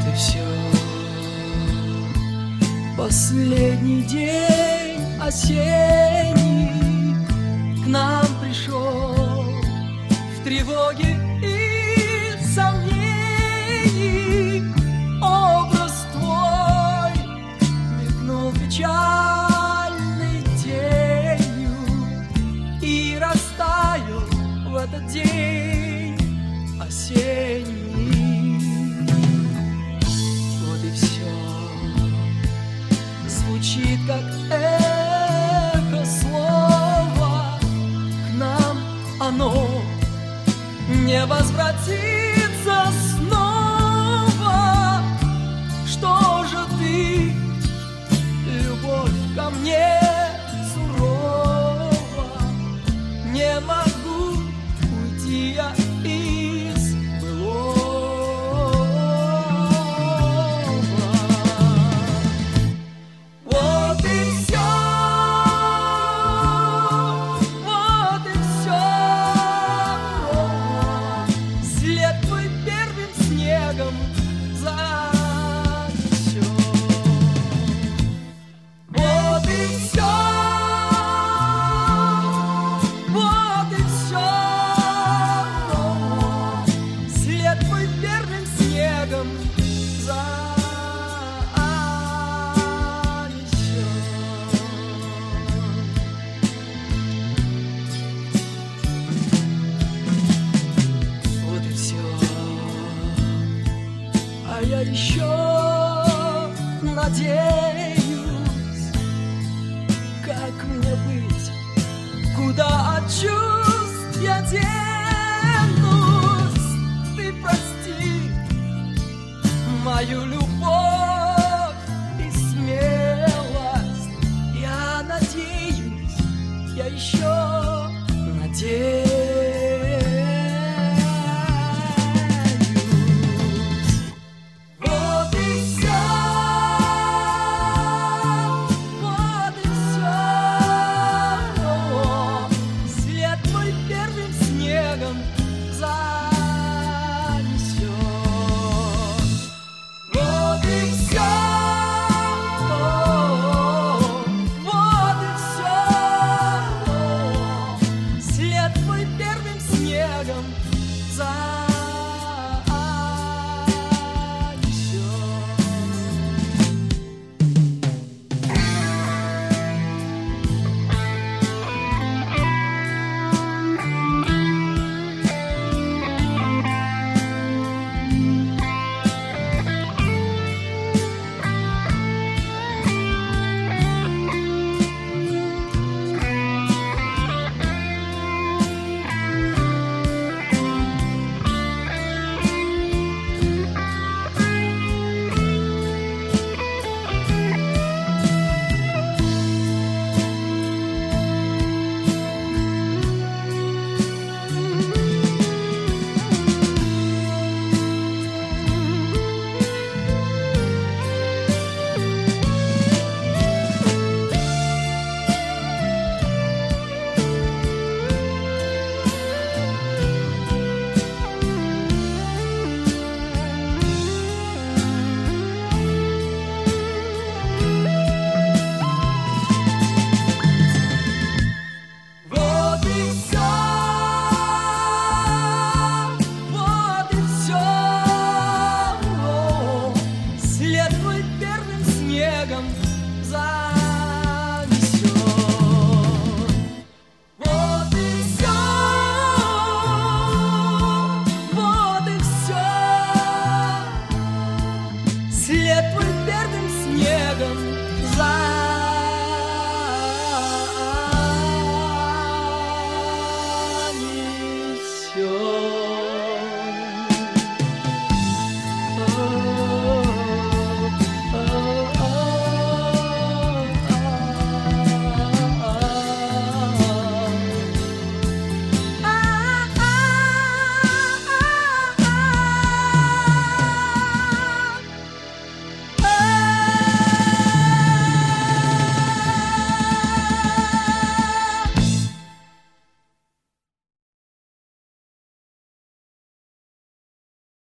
и все. Последний день осенний к нам пришел в тревоге и сомнении. Образ твой мелькнул печальной тенью и растаял в этот день осенний. Вот и все. Звучит как эхо слова, к нам оно не возвратится снова. Что же ты, любовь ко мне сурова? Не могу уйти я из былого. Вот и все, вот и все. След твой первым снегом занесет. Вот и все, вот и все. След твой первым снегом вот и все. А я еще надеюсь, как мне быть, куда от чувств я денусь. Ты прости мою любовь.